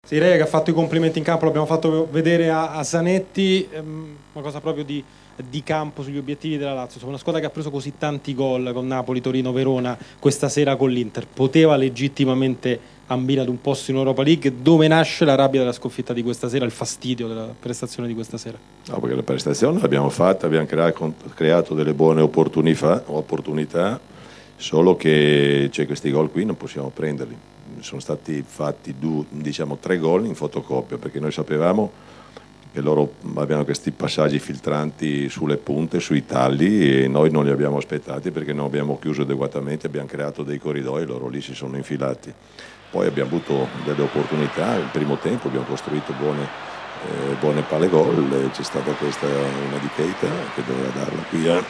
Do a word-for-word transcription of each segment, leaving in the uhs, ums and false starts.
Sì, Reca che ha fatto i complimenti in campo, l'abbiamo fatto vedere a, a Zanetti, ehm, una cosa proprio di, di campo sugli obiettivi della Lazio. Insomma, una squadra che ha preso così tanti gol con Napoli, Torino, Verona, questa sera con l'Inter, poteva legittimamente ambire ad un posto in Europa League. Dove nasce la rabbia della sconfitta di questa sera, il fastidio della prestazione di questa sera? No, perché la prestazione l'abbiamo fatta, abbiamo creato, creato delle buone opportunità, opportunità, solo che cioè, questi gol qui non possiamo prenderli. Sono stati fatti due, diciamo, tre gol in fotocopia, perché noi sapevamo che loro avevano questi passaggi filtranti sulle punte, sui talli, e noi non li abbiamo aspettati perché non abbiamo chiuso adeguatamente, abbiamo creato dei corridoi e loro lì si sono infilati. Poi abbiamo avuto delle opportunità, il primo tempo abbiamo costruito buone Eh, buone palle gol, c'è stata questa una di Keita che doveva darla qui a,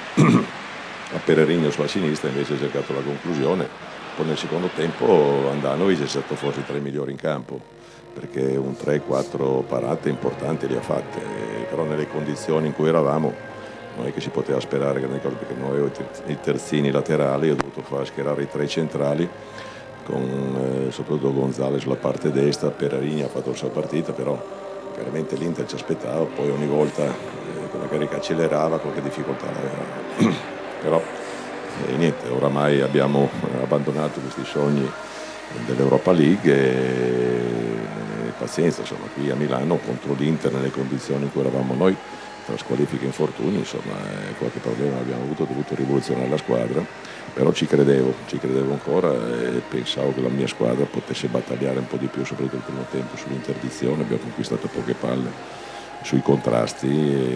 a Pererigno sulla sinistra, invece ha cercato la conclusione. Poi nel secondo tempo Andanovic è stato forse tra i migliori in campo, perché un tre quattro parate importanti le ha fatte, però nelle condizioni in cui eravamo non è che si poteva sperare, perché non avevo i terzini laterali, ho dovuto far schierare i tre centrali con eh, soprattutto Gonzalez sulla parte destra. Pererigno ha fatto la sua partita, però chiaramente l'Inter ci aspettava, poi ogni volta eh, magari che accelerava qualche difficoltà l'aveva. Però eh, niente, oramai abbiamo abbandonato questi sogni dell'Europa League e, e pazienza, insomma, qui a Milano contro l'Inter nelle condizioni in cui eravamo noi, tra squalifiche e infortuni, insomma, eh, qualche problema abbiamo avuto, ho dovuto rivoluzionare la squadra, però ci credevo, ci credevo ancora e pensavo che la mia squadra potesse battagliare un po' di più, soprattutto il primo tempo sull'interdizione. Abbiamo conquistato poche palle sui contrasti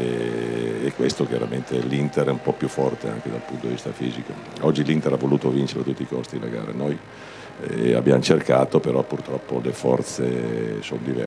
e, e questo chiaramente l'Inter è un po' più forte anche dal punto di vista fisico. Oggi l'Inter ha voluto vincere a tutti i costi la gara, noi eh, abbiamo cercato, però purtroppo le forze sono diverse.